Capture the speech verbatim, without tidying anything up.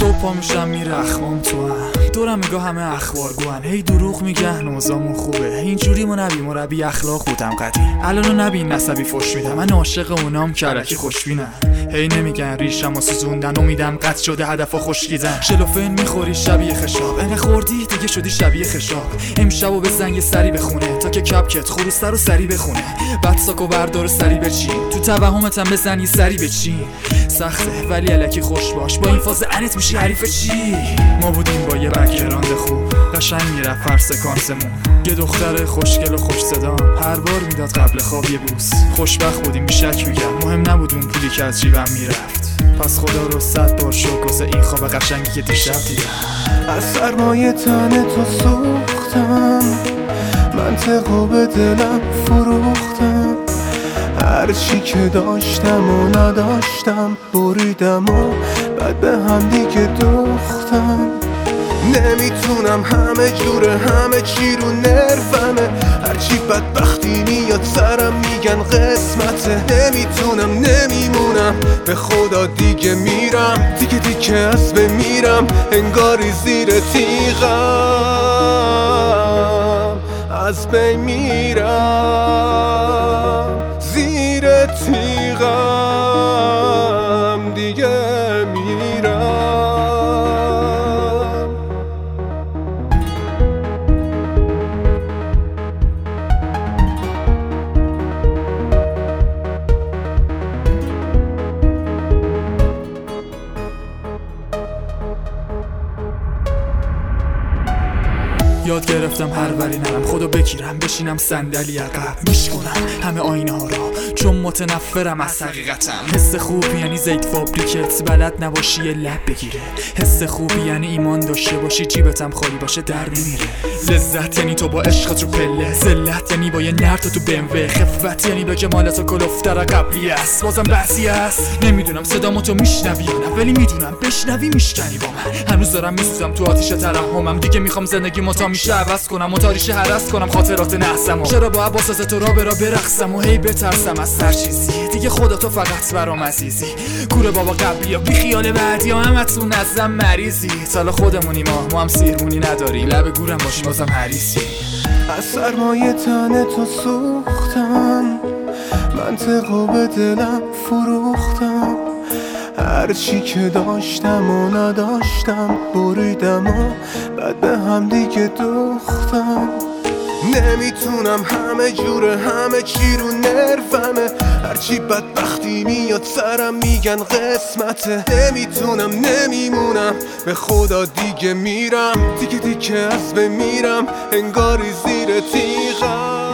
صبح پا میشم میره اخمام تو هم دورم میگاه همه اخبار گوهن هی دروغ میگن اوضاعمون خوبه اینجوری ما نبی مربی اخلاق بودم قدیم الانو نبی نسبی فش میدم من عاشق اونام کرکی خوشبینم هی نمیگن ریشم و سوزوندن امیدم قطع شده هدفا خوشگیزن شلوفن میخوری شبیه خشاب انقدر خوردی دیگه شدی شبیه خشاب امشبو بزن یه سری بخونه تا که کپکت خروسر رو سری بخونه بعد ساکو بردار سری بچین تو توهمتم بزن یه سری بچین سخته ولی الکی خوش باش با این فاز انت میشی حریف چی ما بودیم با یه بک‌گراند خوب قشنگ میرفت هر سکانسمون یه دختر خوشگل و خوش صدا هر بار میداد قبل خواب یه بوس خوشبخت بودیم بیشک میگم مهم نبود اون پولی که از جیبم میرفت پس خدا رو صد بار شکر واسه این خواب قشنگی که دیشب دیدم از سرمایه تن تو سوختم منطقو به دلم فروختم هرچی که داشتم و نداشتم بریدم و بعد به هم دیگه دوختم نمیتونم همه جوره همه چی رو نرفمه هرچی بدبختی میاد سرم میگن قسمته نمیتونم نمیمونم به خدا دیگه میرم دیگه دیگه از بمیرم انگاری زیر تیغم از بین میرم زیر تیغم دیگه میرم یاد گرفتم هر وری نرم خودو بگیرم بشینم صندلی عقب میشکنم همه آینه ها را چون متنفرم از حقیقتم حس خوبی یعنی زیت فابریکت بلد نباشی یه لب بگیره حس خوبی یعنی ایمان داشته باشی جیبتم خالی باشه در نمیره لذت یعنی تو با عشقت رو پله ذلت یعنی با یه نرد تو بموه خفت یعنی به جمالت و کلفتر قبلی است بازم بعضی است نمیدونم صدامو تو میشنوی یا نه ولی میدونم بشنوی میشکنی با من هنوز دارم میسوزم تو آتیش ترحمم دیگه میخوام زندگیمو تا میشه عوض کنم و تاریشه هرس کنم خاطرات نحسم چرا با عباس تو را برا برقصم و هی بترسم از هر چیزی دیگه خودتو فقط برام عزیزی کوره بابا قبلی یا بی خیال بعدی یا همتون ازم مریضی سال خودمونی ما ما هم سیرمونی نداری لب گورم باشی بازم حریصی از سرمایه تن تو سوختم منطقو به دلم فروختم هرچی که داشتم و نداشتم بریدم و بعد به هم دیگه دوختم نمیتونم همه جوره همه چی رو نرفمه هرچی بدبختی میاد سرم میگن قسمته نمیتونم نمیمونم به خدا دیگه میرم دیگه دیگه از بمیرم انگاری زیر تیغم